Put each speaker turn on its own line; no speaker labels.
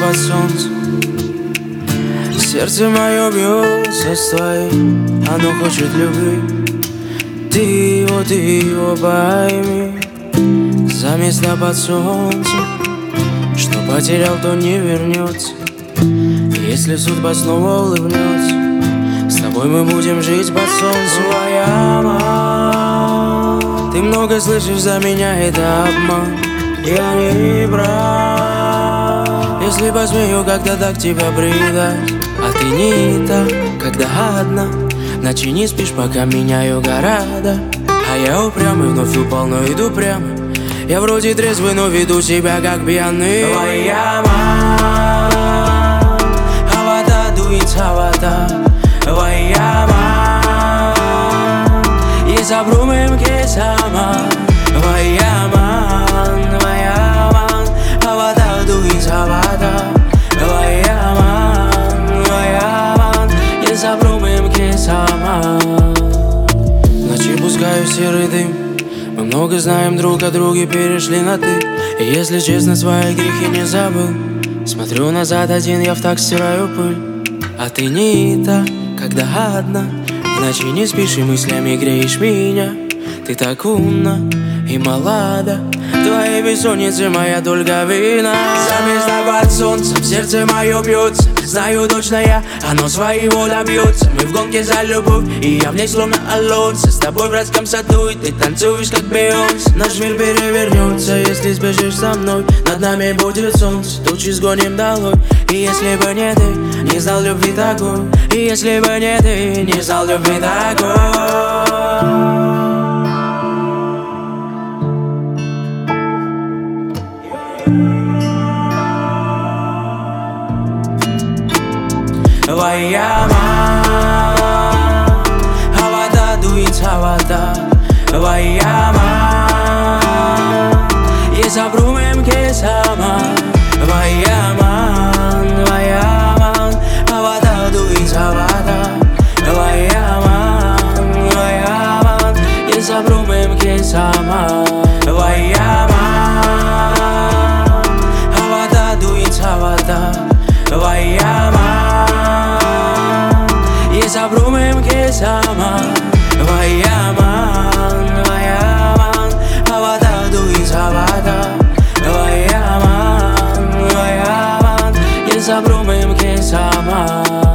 под солнцем. Сердце мое бьется с твоим, оно хочет любви. Ты его пойми. За место под солнцем, что потерял, то не вернется. Если судьба снова улыбнется, с тобой мы будем жить под солнцем. Ваяма, ты много слышишь за меня, это обман. Я не прав, если посмею когда-то к тебя предать. А ты не та, когда одна, ночи не спишь, пока меняю города. А я упрямый, вновь упал, но иду прямо. Я вроде трезвый, но веду себя как пьяный. Ваяма, авада дует авада. Ваяма, и забрумем кесама. Ваяман, ваяман, авада дует авада. Ваяман, ваяман, и забрумем кесама. Ночи пускаю серый дым. Мы много знаем друг о друге, перешли на ты. И если честно, свои грехи не забыл. Смотрю назад один, я в так стираю пыль. А ты не та, когда одна, в ночи не спишь и мыслями греешь меня. Ты так умна и молода, твои бессонницы моя только вина. За место под солнцем сердце мое бьется. Знаю точно я, оно своего добьется. Мы в гонке за любовь, и я в ней словно Алонсо. С тобой в братском саду, и ты танцуешь как Бейонсе. Наш мир перевернется, если сбежишь со мной. Над нами будет солнце, тучи сгоним долой. И если бы не ты, не знал любви такой. И если бы не ты, не знал любви такой. Ваяма, авада дует авада. Ваяма, и забрумем кесама. Ваяман, ваяман, авада дует авада. Ваяман, ваяман, и забрумем кесама. Ваяман, авада дует авада. Ваяман, и забрумем кесама. Ваяман, ваяман, авада дует авада. Ваяман, ваяман, и забрумем кесама.